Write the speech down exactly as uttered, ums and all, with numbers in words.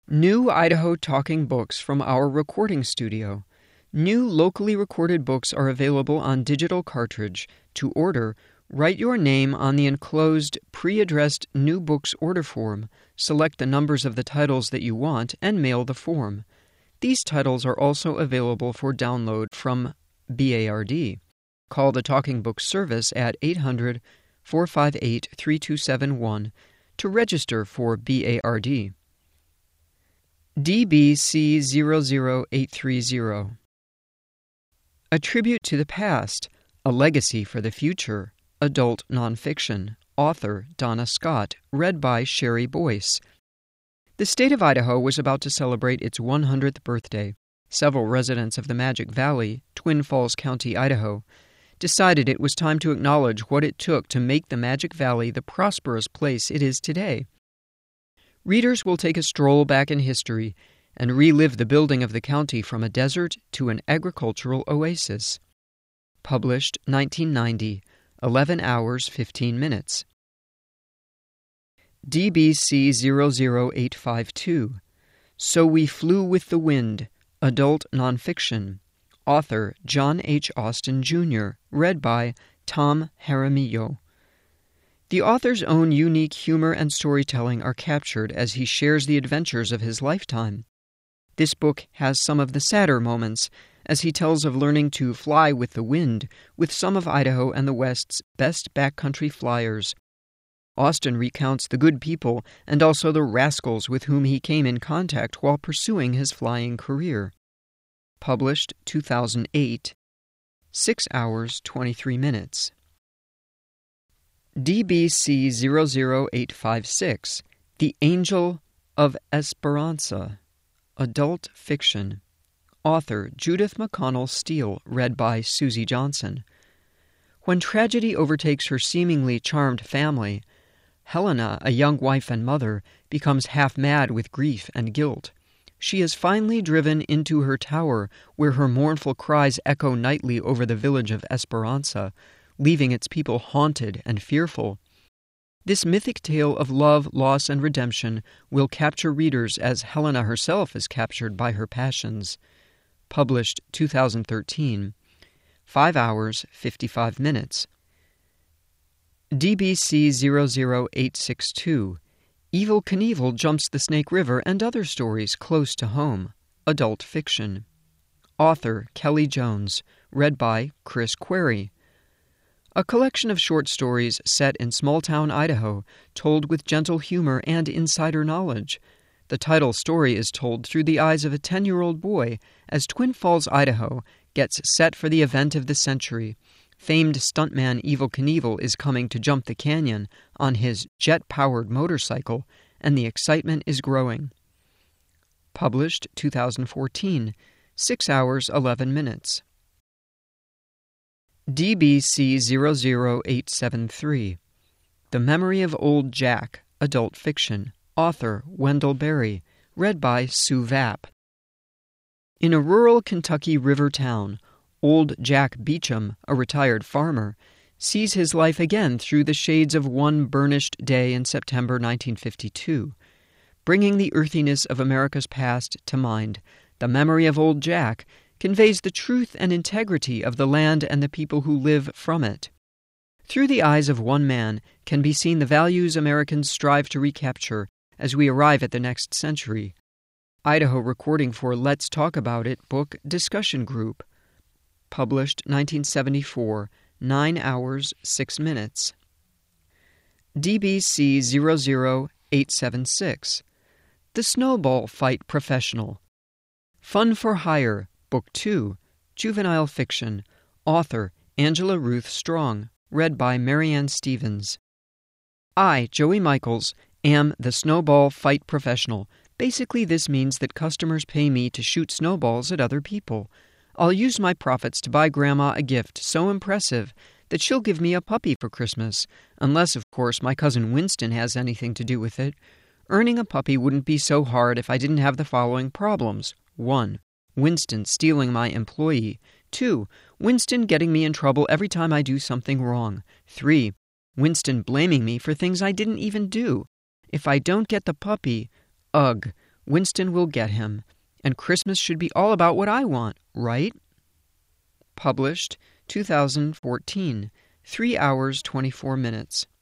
New Idaho Talking Books from our recording studio. New locally recorded books are available on digital cartridge. To order, write your name on the enclosed pre-addressed New Books order form, select the numbers of the titles that you want, and mail the form. These titles are also available for download from B A R D. Call the Talking Books service at eight hundred, four five eight, three two seven one to register for B A R D. D B C zero zero eight three zero. A Tribute to the Past, A Legacy for the Future, Adult Nonfiction, author Donna Scott, read by Sherry Boyce. The state of Idaho was about to celebrate its one hundredth birthday. Several residents of the Magic Valley, Twin Falls County, Idaho, decided it was time to acknowledge what it took to make the Magic Valley the prosperous place it is today. Readers will take a stroll back in history and relive the building of the county from a desert to an agricultural oasis. Published nineteen ninety, eleven hours, fifteen minutes. D B C zero zero eight five two. So We Flew with the Wind, Adult Nonfiction, author John H. Austin, Junior, read by Tom Jaramillo. The author's own unique humor and storytelling are captured as he shares the adventures of his lifetime. This book has some of the sadder moments, as he tells of learning to fly with the wind with some of Idaho and the West's best backcountry flyers. Austin recounts the good people and also the rascals with whom he came in contact while pursuing his flying career. Published two thousand eight, six hours, twenty-three minutes. D B C zero zero eight five six, The Angel of Esperanza, Adult Fiction, author Judith McConnell Steele, read by Susie Johnson. When tragedy overtakes her seemingly charmed family, Helena, a young wife and mother, becomes half-mad with grief and guilt. She is finally driven into her tower, where her mournful cries echo nightly over the village of Esperanza, leaving its people haunted and fearful. This mythic tale of love, loss, and redemption will capture readers as Helena herself is captured by her passions. Published two thousand thirteen, five hours, fifty-five minutes. D B C zero zero eight six two, Evel Knievel Jumps the Snake River and Other Stories Close to Home, Adult Fiction. Author Kelly Jones, read by Chris Query. A collection of short stories set in small-town Idaho, told with gentle humor and insider knowledge. The title story is told through the eyes of a ten-year-old boy as Twin Falls, Idaho, gets set for the event of the century. Famed stuntman Evel Knievel is coming to jump the canyon on his jet-powered motorcycle, and the excitement is growing. Published two thousand fourteen, six hours, eleven minutes. D B C zero zero eight seven three, The Memory of Old Jack, Adult Fiction, author Wendell Berry, read by Sue Vapp. In a rural Kentucky river town, Old Jack Beecham, a retired farmer, sees his life again through the shades of one burnished day in September nineteen fifty-two. Bringing the earthiness of America's past to mind, The Memory of Old Jack conveys the truth and integrity of the land and the people who live from it. Through the eyes of one man can be seen the values Americans strive to recapture as we arrive at the next century. Idaho recording for Let's Talk About It book discussion group. Published nineteen seventy-four, nine hours, six minutes. D B C zero zero eight seven six, The Snowball Fight Professional. Fun for Hire, Book two, Juvenile Fiction, author Angela Ruth Strong, read by Marianne Stevens. I, Joey Michaels, am the Snowball Fight Professional. Basically, this means that customers pay me to shoot snowballs at other people. I'll use my profits to buy Grandma a gift so impressive that she'll give me a puppy for Christmas, unless, of course, my cousin Winston has anything to do with it. Earning a puppy wouldn't be so hard if I didn't have the following problems. one. Winston stealing my employee. two. Winston getting me in trouble every time I do something wrong. three. Winston blaming me for things I didn't even do. If I don't get the puppy, ugh, Winston will get him, and Christmas should be all about what I want, right? Published, two thousand fourteen, three hours, twenty-four minutes.